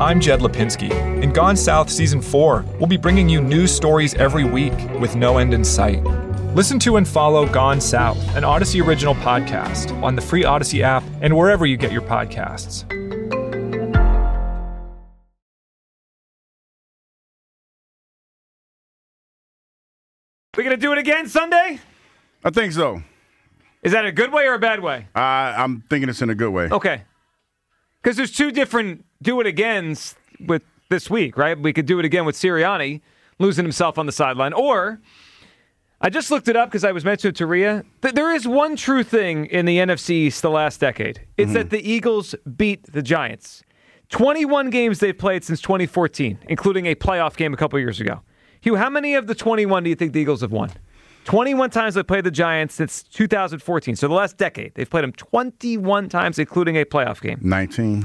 I'm Jed Lipinski. In Gone South Season 4, we'll be bringing you news stories every week with no end in sight. Listen to and follow Gone South, an Odyssey original podcast, on the free Odyssey app and wherever you get your podcasts. We gonna do it again Sunday? I think so. Is that a good way or a bad way? I'm thinking it's in a good way. Okay. Because there's two different do-it-agains with this week, right? We could do it again with Sirianni losing himself on the sideline. Or, I just looked it up because I was mentioning to Rhea, that there is one true thing in the NFC East the last decade. It's that the Eagles beat the Giants. 21 games they've played since 2014, including a playoff game a couple years ago. Hugh, how many of the 21 do you think the Eagles have won? 21 times they've played the Giants since 2014. So the last decade, they've played them 21 times, including a playoff game. 19.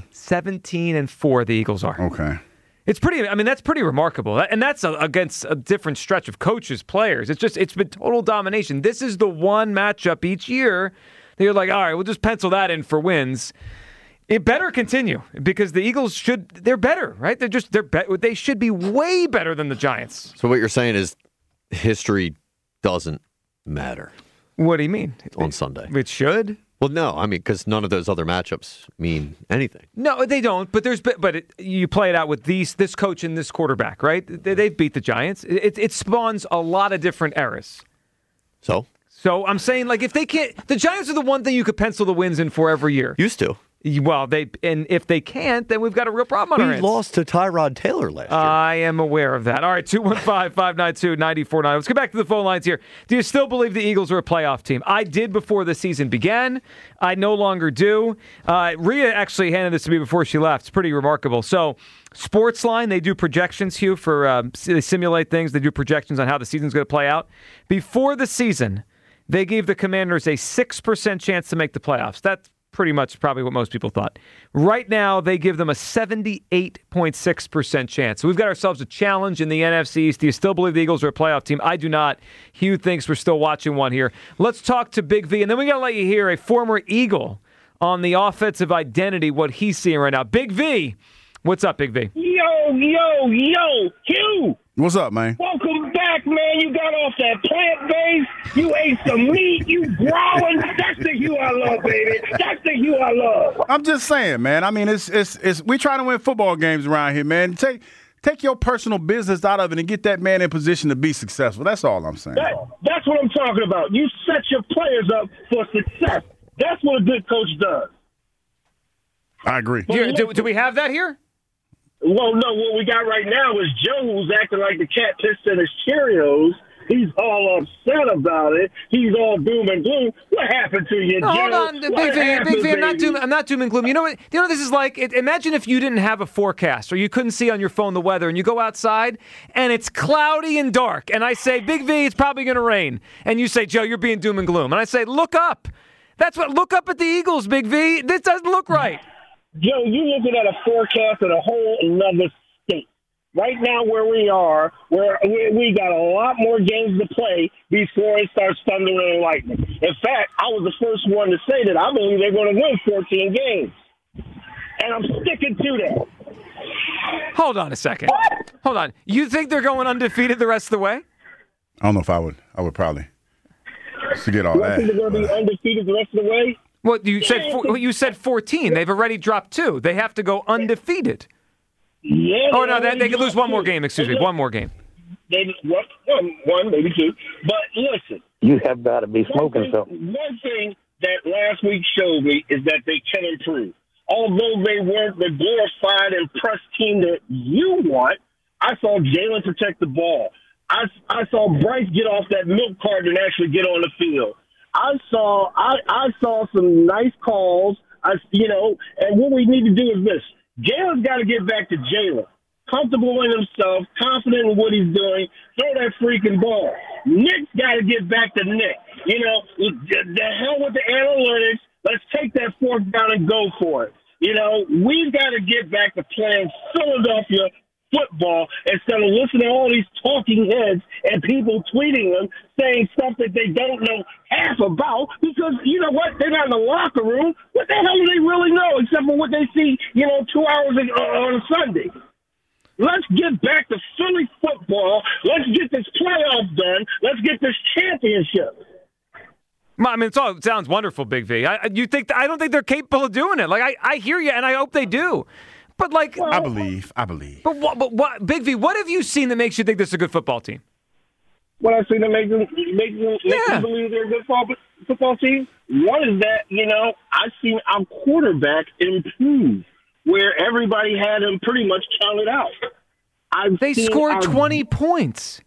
17-4 the Eagles are. Okay. It's pretty, I mean, that's pretty remarkable. And that's against a different stretch of coaches, players. It's been total domination. This is the one matchup each year that you're like, all right, we'll just pencil that in for wins. It better continue because the Eagles they're better, right? They should be way better than the Giants. So what you're saying is history doesn't matter. What do you mean? On Sunday. It should? Well, no, I mean, because none of those other matchups mean anything. No, they don't. But you play it out with this coach and this quarterback, right? They've beat the Giants. It spawns a lot of different eras. So I'm saying, like, if they can't, the Giants are the one thing you could pencil the wins in for every year. Used to. Well, and if they can't, then we've got a real problem on our hands. We lost to Tyrod Taylor last year. I am aware of that. All right, 215-592-94.9. Let's get back to the phone lines here. Do you still believe the Eagles are a playoff team? I did before the season began. I no longer do. Rhea actually handed this to me before she left. It's pretty remarkable. So, Sportsline, they do projections, Hugh, they simulate things. They do projections on how the season's going to play out. Before the season, they gave the Commanders a 6% chance to make the playoffs. That's pretty much probably what most people thought. Right now, they give them a 78.6% chance. So we've got ourselves a challenge in the NFC East. Do you still believe the Eagles are a playoff team? I do not. Hugh thinks we're still watching one here. Let's talk to Big V, and then we got to let you hear a former Eagle on the offensive identity, what he's seeing right now. Big V, what's up, Big V? Yo, Hugh! What's up, man? Welcome back, man. You got off that plant-based. You ate some meat. You growling. That's the Hugh I love, baby. That's the Hugh I love. I'm just saying, man. I mean, it's we trying to win football games around here, man. Take your personal business out of it and get that man in position to be successful. That's all I'm saying. That's what I'm talking about. You set your players up for success. That's what a good coach does. I agree. Do we have that here? Well, no, what we got right now is Joe, who's acting like the cat pissed in his Cheerios. He's all upset about it. He's all doom and gloom. What happened to you, Joe? Hold on, Big V. I'm not doom and gloom. You know what this is like? Imagine if you didn't have a forecast or you couldn't see on your phone the weather and you go outside and it's cloudy and dark. And I say, Big V, it's probably going to rain. And you say, Joe, you're being doom and gloom. And I say, look up. Look up at the Eagles, Big V. This doesn't look right. Joe, you're looking at a forecast in a whole another state. Right now where we are, where we got a lot more games to play before it starts thundering and lightning. In fact, I was the first one to say that I believe they're going to win 14 games. And I'm sticking to that. Hold on a second. What? Hold on. You think they're going undefeated the rest of the way? I don't know if I would. I would probably forget all that. You think they're going to be undefeated the rest of the way? Well, you said 14. They've already dropped 2. They have to go undefeated. Yeah. Oh, no, they could lose one more game. Excuse me, one more game. One, maybe 2. But listen. You have got to be smoking something. One thing that last week showed me is that they can improve. Although they weren't the glorified and pressed team that you want, I saw Jalen protect the ball. I saw Bryce get off that milk carton and actually get on the field. I saw some nice calls, and what we need to do is this. Jalen's got to get back to Jalen. Comfortable in himself, confident in what he's doing, throw that freaking ball. Nick's got to get back to Nick. The hell with the analytics. Let's take that fourth down and go for it. We've got to get back to playing Philadelphia football instead of listening to all these talking heads and people tweeting them saying stuff that they don't know half about because, you know what, they're not in the locker room. What the hell do they really know except for what they see, 2 hours on a Sunday? Let's get back to Philly football. Let's get this playoff done. Let's get this championship. I mean, it sounds wonderful, Big V. I don't think they're capable of doing it. Like, I hear you, and I hope they do. But, like... I believe. But what, Big V, what have you seen that makes you think this is a good football team? What I've seen that makes them believe they're a good football team? One is that, I've seen our quarterback improve, where everybody had him pretty much counted out. They scored 20 points.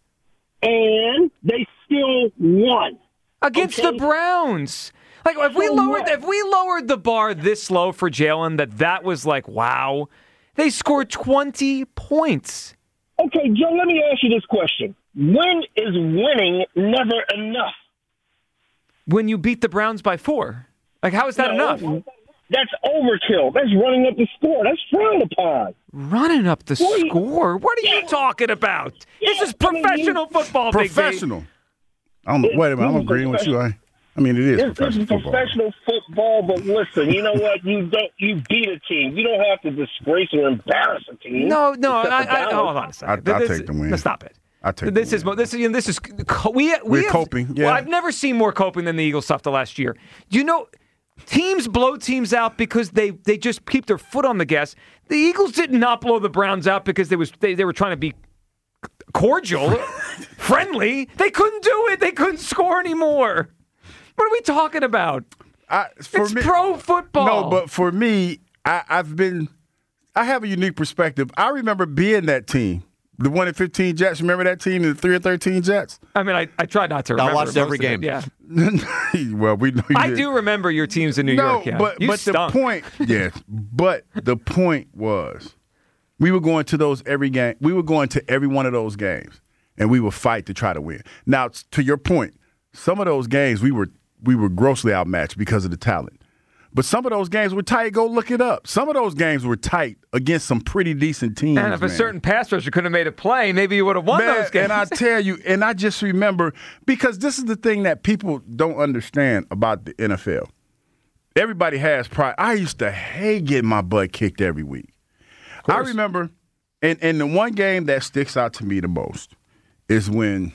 And they still won. Against the Browns. Like, if we lowered the bar this low for Jalen, that was like, wow, they scored 20 points. Okay, Joe, let me ask you this question. When is winning never enough? When you beat the Browns by 4. Like, how is that enough? That's overkill. That's running up the score. That's frowned upon. Running up the score? What are you talking about? This is professional football, Big V. Professional. Wait a minute. I'm agreeing with you. I mean, it is professional football, but listen, you know what? You beat a team. You don't have to disgrace or embarrass a team. No. Hold on a second. I take the win. Stop it. I take this is we're coping. Yeah. Well, I've never seen more coping than the Eagles stuff the last year. Teams blow teams out because they just keep their foot on the gas. The Eagles did not blow the Browns out because they were trying to be cordial, friendly. They couldn't do it. They couldn't score anymore. What are we talking about? It's pro football. No, but for me, I have a unique perspective. I remember being that team. The 1-15 Jets, remember that team, the 3-13 Jets? I mean, I tried not to remember. I watched every game. Yeah. Well, we know you I did. do remember your teams in New York. Yeah. But the point was, we were going to every game. We were going to every one of those games, and we would fight to try to win. Now, to your point, some of those games we were grossly outmatched because of the talent. But some of those games were tight. Go look it up. Some of those games were tight against some pretty decent teams. And if a certain pass rusher couldn't have made a play, maybe you would have won those games. And I tell you, and I just remember, because this is the thing that people don't understand about the NFL. Everybody has pride. I used to hate getting my butt kicked every week. I remember, and the one game that sticks out to me the most is when,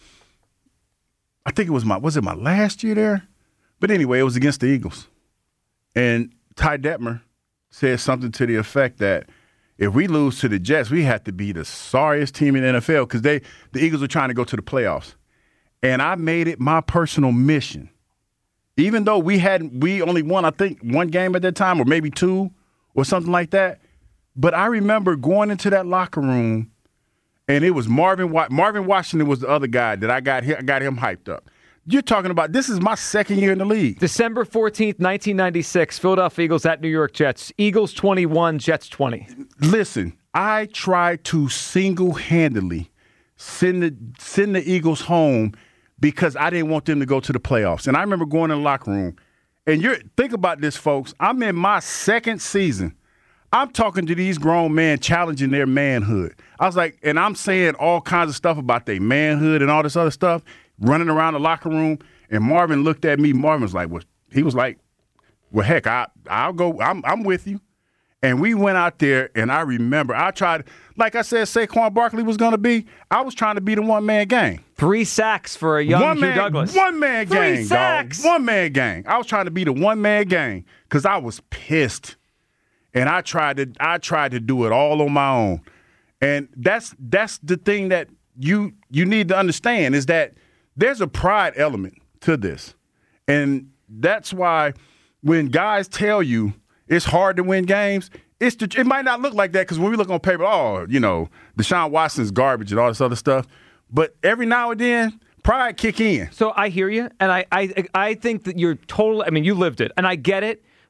I think was it my last year there? But anyway, it was against the Eagles. And Ty Detmer said something to the effect that if we lose to the Jets, we have to be the sorriest team in the NFL because the Eagles were trying to go to the playoffs. And I made it my personal mission, even though we only won, I think, one game at that time or maybe 2 or something like that. But I remember going into that locker room, and it was Marvin Washington was the other guy that I got him hyped up. You're talking about, this is my second year in the league. December 14th, 1996, Philadelphia Eagles at New York Jets. Eagles 21, Jets 20. Listen, I tried to single-handedly send the Eagles home because I didn't want them to go to the playoffs. And I remember going in the locker room, and think about this, folks. I'm in my second season. I'm talking to these grown men challenging their manhood. I was like, and I'm saying all kinds of stuff about their manhood and all this other stuff, running around the locker room, and Marvin looked at me. Marvin was like, well, heck, I'll go. I'm with you. And we went out there, and I remember I tried, like I said, Saquon Barkley was going to be. I was trying to be the one-man gang. 3 sacks for a young Hugh Douglas. One-man gang, 3 sacks. dog. One-man gang. I was trying to be the one-man gang because I was pissed, and I tried to do it all on my own. And that's the thing that you need to understand is that there's a pride element to this. And that's why when guys tell you it's hard to win games, it might not look like that because when we look on paper, Deshaun Watson's garbage and all this other stuff. But every now and then, pride kick in. So I hear you, and I think that you're totally – I mean, you lived it, and I get it.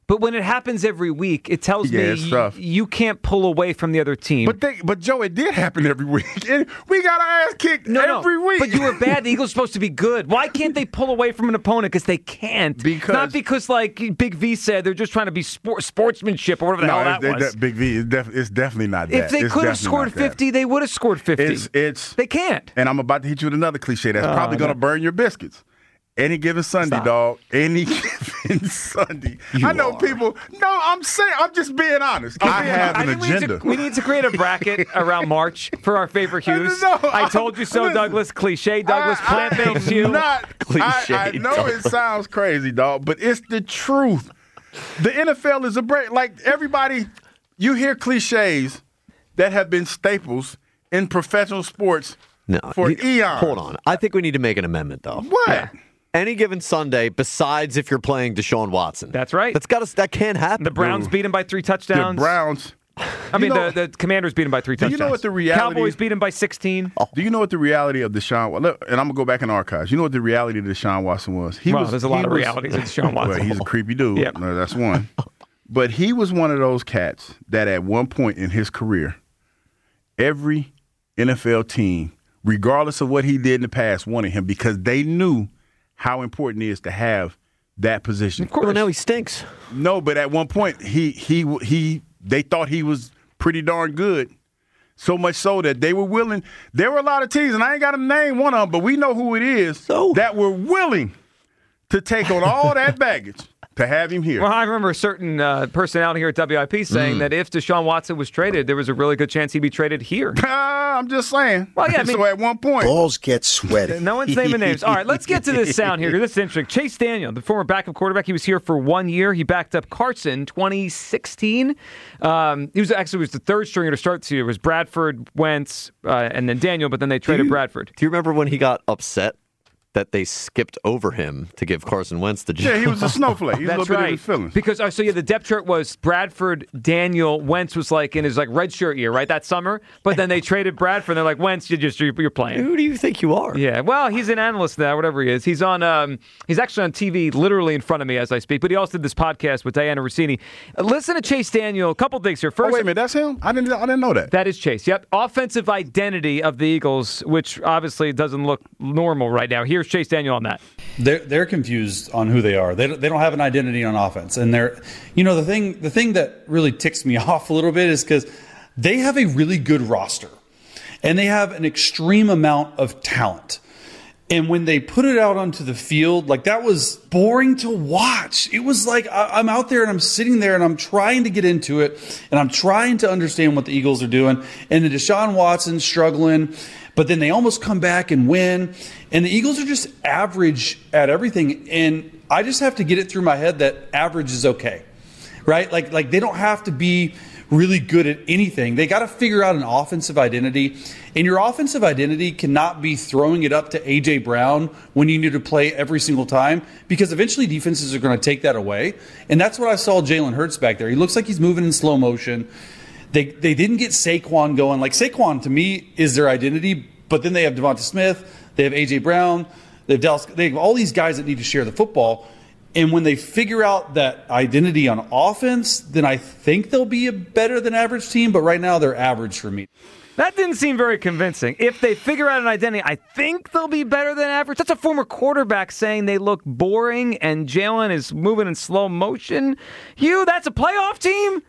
But when it happens every week, it tells it's me tough. you can't pull away from the other team. But Joe, it did happen every week. We got our ass kicked every week. But you were bad. The Eagles are supposed to be good. Why can't they pull away from an opponent? Because they can't. Not because, like Big V said, they're just trying to be sportsmanship or whatever the hell that was. Big V, it's definitely not that. If they could have scored 50, they would have scored 50. They can't. And I'm about to hit you with another cliche that's probably going to burn your biscuits. Any given Sunday, dog. Any given Sunday. I know people. No, I'm just being honest. I have an agenda. We need to create a bracket around March for our favorite hues. I told you so, Douglas. Cliche, Douglas. Plant-based hue. Cliche. I know Douglas. It sounds crazy, dog, but it's the truth. The NFL is a break. Like everybody, you hear cliches that have been staples in professional sports for eons. Hold on. I think we need to make an amendment, though. What? Yeah. Any given Sunday, besides if you're playing Deshaun Watson. That's right. That can't happen. The Browns beat him by 3 touchdowns. The Browns. The Commanders beat him by 3 touchdowns. Do you know what the reality? Cowboys beat him by 16. Do you know what the reality of Deshaun? And I'm gonna go back in archives. You know what the reality of Deshaun Watson was? There's a lot of realities of Deshaun Watson. Well, he's a creepy dude. Yep. No, that's one. But he was one of those cats that at one point in his career, every NFL team, regardless of what he did in the past, wanted him because they knew how important it is to have that position. Of course, well, now he stinks. No, but at one point they thought he was pretty darn good. So much so that they were willing. There were a lot of teams, and I ain't got to name one of them, but we know who it is that were willing to take on all that baggage to have him here. Well, I remember a certain personality here at WIP saying that if Deshaun Watson was traded, there was a really good chance he'd be traded here. I'm just saying. Well, yeah, so at one point. Balls get sweaty. No one's naming names. All right, let's get to this sound here. This is interesting. Chase Daniel, the former backup quarterback, he was here for 1 year. He backed up Carson 2016. He was the third stringer to start this year. It was Bradford, Wentz, and then Daniel, but then they traded Bradford. Do you remember when he got upset that they skipped over him to give Carson Wentz the job? Yeah, he was a snowflake. He was That's a little right. bit of his feelings. Because the depth chart was Bradford, Daniel, Wentz was like in his red shirt year, right, that summer. But then they traded Bradford, and they're like, Wentz, you're playing. Who do you think you are? Yeah, well, he's an analyst now, whatever he is. He's on. He's actually on TV, literally in front of me as I speak. But he also did this podcast with Diana Rossini. Listen to Chase Daniel. A couple things here. First, wait a minute, that's him? I didn't know that. That is Chase. Yep, offensive identity of the Eagles, which obviously doesn't look normal right now. Here's Chase Daniel on that. They're confused on who they are. They don't have an identity on offense, and the thing that really ticks me off a little bit is because they have a really good roster, and they have an extreme amount of talent. And when they put it out onto the field, that was boring to watch. It was like I'm out there and I'm sitting there and I'm trying to get into it and I'm trying to understand what the Eagles are doing. And the Deshaun Watson struggling, but then they almost come back and win. And the Eagles are just average at everything. And I just have to get it through my head that average is okay, right? Like they don't have to be really good at anything. They got to figure out an offensive identity. And your offensive identity cannot be throwing it up to A.J. Brown when you need to play every single time, because eventually defenses are going to take that away. And that's what I saw Jalen Hurts back there. He looks like he's moving in slow motion. They didn't get Saquon going. Saquon, to me, is their identity, but then they have Devonta Smith, they have A.J. Brown, they have all these guys that need to share the football. And when they figure out that identity on offense, then I think they'll be a better than average team. But right now, they're average for me. That didn't seem very convincing. If they figure out an identity, I think they'll be better than average. That's a former quarterback saying they look boring and Jalen is moving in slow motion. Hugh, that's a playoff team?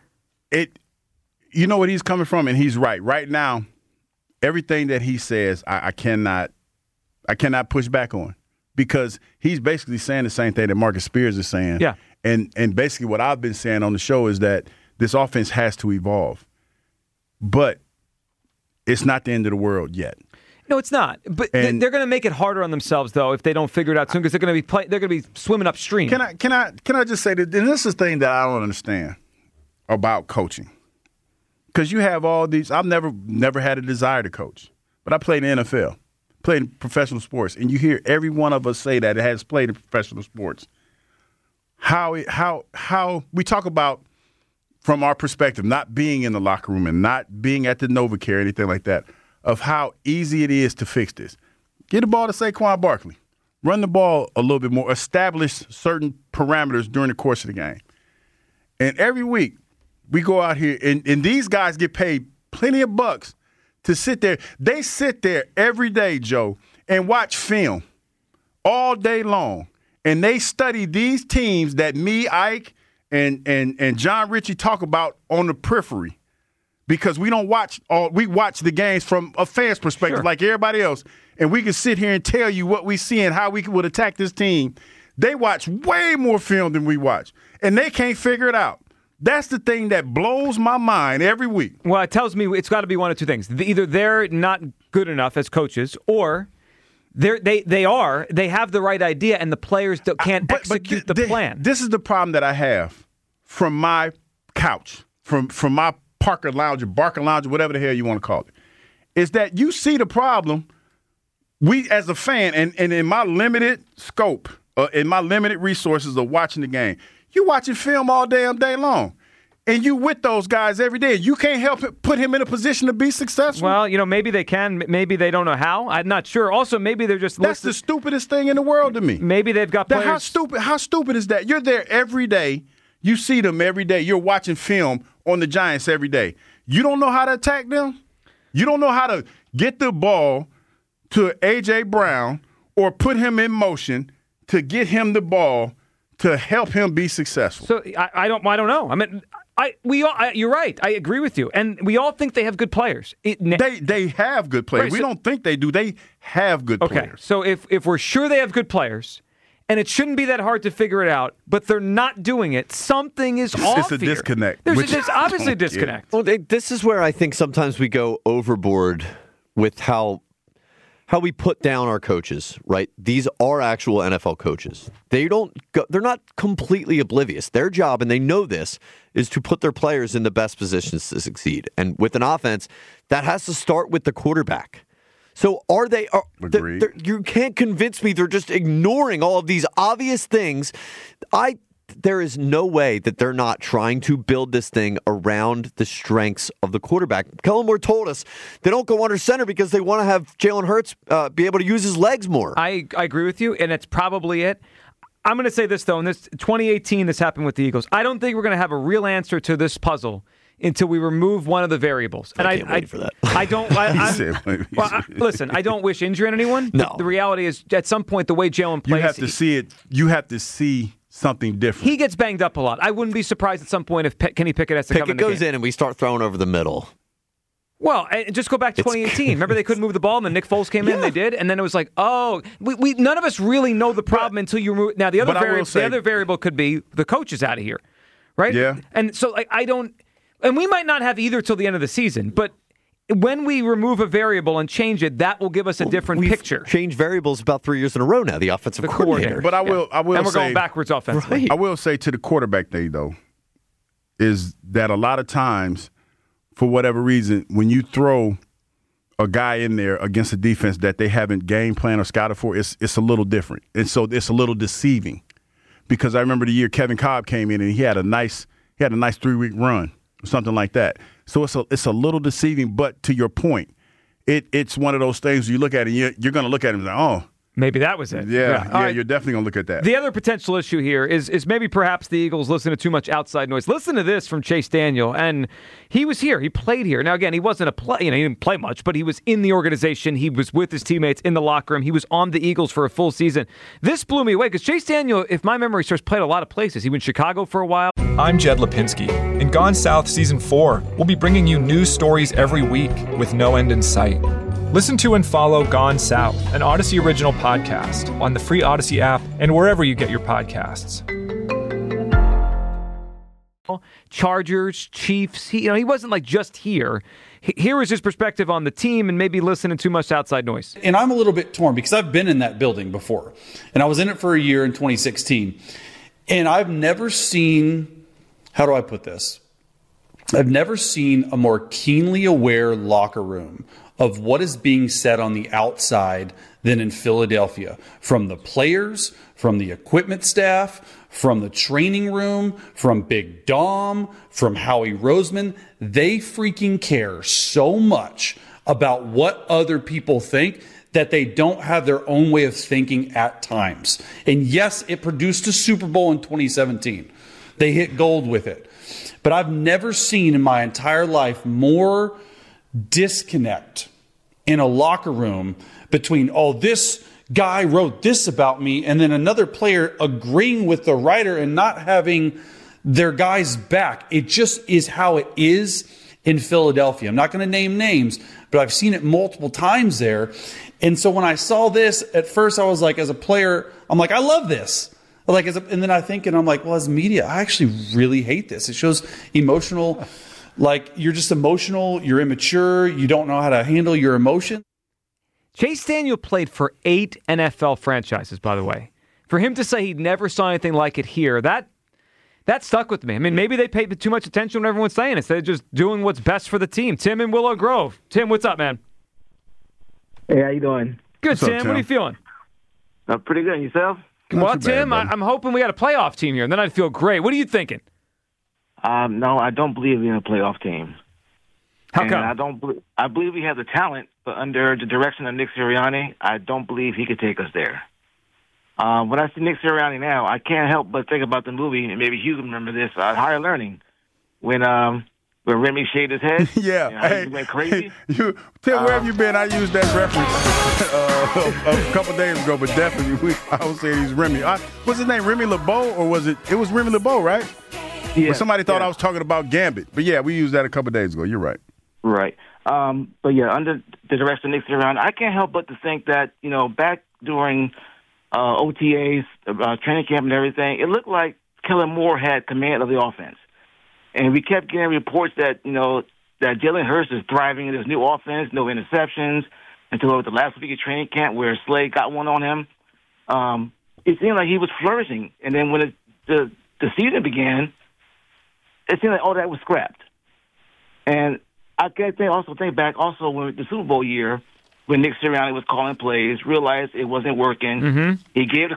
You know what he's coming from, and he's right. Right now, everything that he says, I cannot push back on. Because he's basically saying the same thing that Marcus Spears is saying. Yeah. And basically what I've been saying on the show is that this offense has to evolve. But it's not the end of the world yet. No, it's not. But they're going to make it harder on themselves, though, if they don't figure it out soon, because they're going to be swimming upstream. Can I just say that? And this is the thing that I don't understand about coaching. Because you have all these. I've never had a desire to coach, but I played in the NFL. Played in professional sports, and you hear every one of us say that it has played in professional sports. How we talk about from our perspective, not being in the locker room and not being at the NovaCare or anything like that, of how easy it is to fix this. Get the ball to Saquon Barkley. Run the ball a little bit more. Establish certain parameters during the course of the game. And every week we go out here, and these guys get paid plenty of bucks to sit there. They sit there every day, Joe, and watch film all day long. And they study these teams that me, Ike, and John Ritchie talk about on the periphery. Because we don't watch we watch the games from a fan's perspective like everybody else. And we can sit here and tell you what we see and how we would attack this team. They watch way more film than we watch. And they can't figure it out. That's the thing that blows my mind every week. Well, it tells me it's got to be one of two things. Either they're not good enough as coaches, or they have the right idea and the players can't execute the plan. This is the problem that I have from my couch, from my Barker Lounge, whatever the hell you want to call it, is that you see the problem. We, as a fan, and in my limited scope, in my limited resources of watching the game, you watching film all damn day long. And you with those guys every day. You can't help it, put him in a position to be successful. Well, maybe they can. Maybe they don't know how. I'm not sure. Also, maybe they're just That's the stupidest thing in the world to me. Maybe they've got players. How stupid is that? You're there every day. You see them every day. You're watching film on the Giants every day. You don't know how to attack them? You don't know how to get the ball to A.J. Brown or put him in motion to get him the ball to help him be successful. So I don't know. I mean, you're right. I agree with you. And we all think they have good players. They have good players. Right, we don't think they do. They have good players. So if we're sure they have good players, and it shouldn't be that hard to figure it out, but they're not doing it, something is off here. It's a disconnect. There's obviously a disconnect. Well, this is where I think sometimes we go overboard with how we put down our coaches, right? These are actual NFL coaches. They're not completely oblivious. Their job, and they know this, is to put their players in the best positions to succeed. And with an offense, that has to start with the quarterback. So you can't convince me they're just ignoring all of these obvious things. There is no way that they're not trying to build this thing around the strengths of the quarterback. Kellen Moore told us they don't go under center because they want to have Jalen Hurts be able to use his legs more. I agree with you, and that's probably it. I'm going to say this, though. In 2018, this happened with the Eagles. I don't think we're going to have a real answer to this puzzle until we remove one of the variables. And I can't wait for that. I don't. Listen, I don't wish injury on anyone. No. The reality is, at some point, the way Jalen plays, you have to see it. You have to see something different. He gets banged up a lot. I wouldn't be surprised at some point if Kenny Pickett has to come in the game. Pickett goes in and we start throwing over the middle. Well, just go back to 2018. Remember they couldn't move the ball, and then Nick Foles came in, and they did, and then it was like, oh, we none of us really know the problem until you remove. Now the other variable could be the coach is out of here, right? Yeah. And so I don't, and we might not have either till the end of the season, but when we remove a variable and change it, that will give us a different picture. Changed variables about 3 years in a row now. The offensive coordinator. But I will and we're say, going backwards offensively. I will say to the quarterback thing though, is that a lot of times, for whatever reason, when you throw a guy in there against a defense that they haven't game planned or scouted for, it's a little different. And so it's a little deceiving. Because I remember the year Kevin Cobb came in and he had a nice 3-week run, or something like that. So it's a little deceiving, but to your point, it's one of those things you look at it, you're going to look at it and say, oh, maybe that was it. Yeah, right. You're definitely going to look at that. The other potential issue here is maybe perhaps the Eagles listen to too much outside noise. Listen to this from Chase Daniel, and he was here. He played here. Now, again, he wasn't he didn't play much, but he was in the organization. He was with his teammates in the locker room. He was on the Eagles for a full season. This blew me away because Chase Daniel, if my memory serves, played a lot of places. He went to Chicago for a while. I'm Jed Lipinski. In Gone South Season 4, we'll be bringing you news stories every week with no end in sight. Listen to and follow Gone South, an Odyssey original podcast, on the free Odyssey app and wherever you get your podcasts. Chargers, Chiefs, he wasn't like just here. Here was his perspective on the team and maybe listening too much outside noise. And I'm a little bit torn because I've been in that building before. And I was in it for a year in 2016. And I've never seen, how do I put this? I've never seen a more keenly aware locker room of what is being said on the outside than in Philadelphia. From the players, from the equipment staff, from the training room, from Big Dom, from Howie Roseman. They freaking care so much about what other people think that they don't have their own way of thinking at times. And yes, it produced a Super Bowl in 2017. They hit gold with it. But I've never seen in my entire life more disconnect in a locker room between, this guy wrote this about me, and then another player agreeing with the writer and not having their guy's back. It just is how it is in Philadelphia. I'm not going to name names, but I've seen it multiple times there. And so when I saw this, at first I was like, as a player, I'm like, I love this. And then I think, and I'm like, well, as media, I actually really hate this. It shows emotional, like you're just emotional, you're immature, you don't know how to handle your emotion. Chase Daniel played for 8 NFL franchises, by the way. For him to say he never saw anything like it here, that stuck with me. I mean, maybe they paid too much attention to what everyone's saying instead of just doing what's best for the team. Tim in Willow Grove. Tim, what's up, man? Hey, how you doing? Good, What's up, Tim. What are you feeling? Pretty good. Yourself? Well, too bad, Tim, buddy. I'm hoping we got a playoff team here, and then I'd feel great. What are you thinking? No, I don't believe we're in a playoff team. How And come? I believe we have the talent, but under the direction of Nick Sirianni, I don't believe he could take us there. When I see Nick Sirianni now, I can't help but think about the movie, and maybe Hugh can remember this, Higher Learning, when Remy shaved his head. Yeah. He went crazy. Tim, where have you been? I used that reference a couple days ago, but definitely I was saying he's Remy. What's his name, Remy LeBeau, or was it was Remy LeBeau, right? Yeah. But somebody thought I was talking about Gambit. But yeah, we used that a couple days ago. You're right. Right. But yeah, under the direction of Nick Sirianni, I can't help but to think that, back during OTAs, training camp and everything, it looked like Kellen Moore had command of the offense. And we kept getting reports that, that Jalen Hurts is thriving in this new offense, no interceptions, until the last week of training camp where Slade got one on him. It seemed like he was flourishing. And then when the season began, it seemed like all that was scrapped. And I can think back when the Super Bowl year, when Nick Sirianni was calling plays, realized it wasn't working. Mm-hmm. He gave the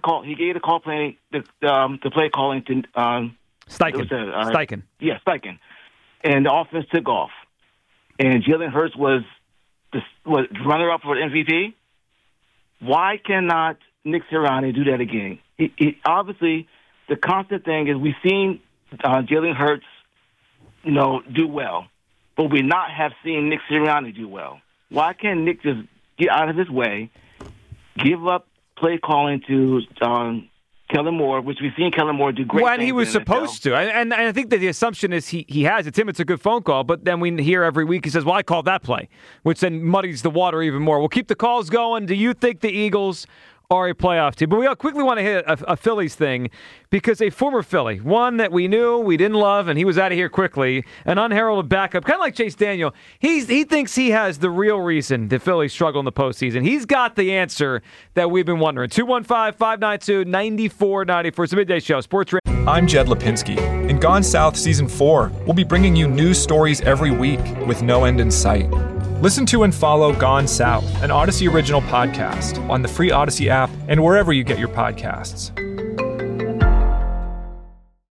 play calling to Steichen. Steichen. Yeah, Steichen. And the offense took off. And Jalen Hurts was runner-up for the MVP. Why cannot Nick Sirianni do that again? He obviously, the constant thing is we've seen Jalen Hurts, do well, but we not have seen Nick Sirianni do well. Why can't Nick just get out of his way, give up play calling to Kellen Moore, which we've seen Kellen Moore do great When things he was in the NFL. supposed to. And I think that the assumption is he has it. Tim, it's a good phone call, but then we hear every week he says, well, I called that play, which then muddies the water even more. We'll keep the calls going. Do you think the Eagles are a playoff team? But we quickly want to hit a Phillies thing because a former Philly, one that we knew, we didn't love, and he was out of here quickly, an unheralded backup, kind of like Chase Daniel. He thinks he has the real reason the Phillies struggle in the postseason. He's got the answer that we've been wondering. 215-592-9494. It's a midday show. Sports Radio. I'm Jed Lipinski. In Gone South Season 4, we'll be bringing you news stories every week with no end in sight. Listen to and follow Gone South, an Odyssey original podcast, on the free Odyssey app and wherever you get your podcasts.